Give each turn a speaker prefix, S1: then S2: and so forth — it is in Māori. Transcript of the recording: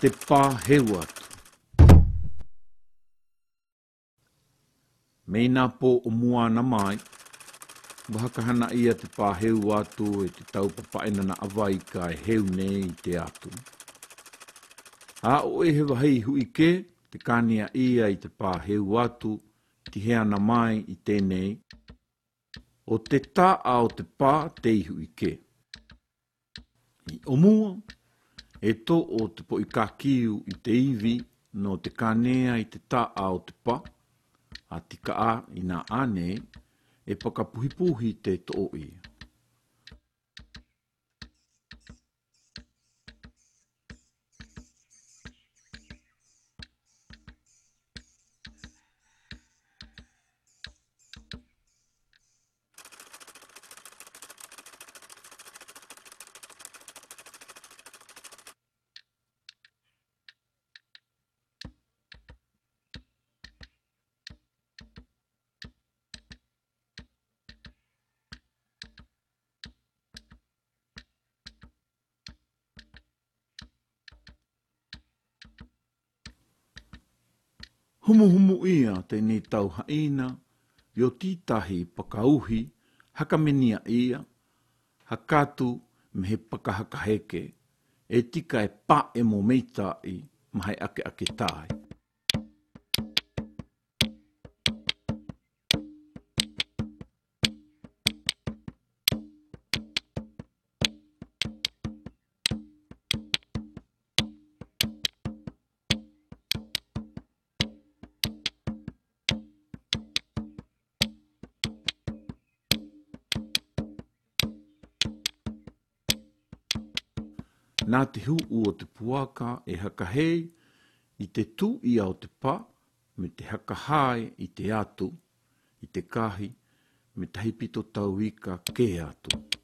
S1: te pā heu atu. Mei nā pō o mua na mai, wahakahana ia te pā heu atu e te tau papaina na awai ka e heu nei i te atu. A o e he wahei hui ke, te kānia ia i te pā heu atu, ti hea na mai i tēnei, o te tā o te pā te ihu i ke. I o mua, e tō o te po i kākiu i te iwi no te kānea i te tā o te pā, a tika a i nā ane e pakapuhipuhi te tō i. Humuhumu ia te nei tau haina, yo tītahi pakauhi, hakamenia ia, hakatu me he pakahakaheke, e tika e pā e mo meitai, mahai ake tai. Nā te hu o te puaka e hakahei i te tū ia o te pā, me te hakahai i te atu, i te kahi, me tahi pito tau ika ke atu.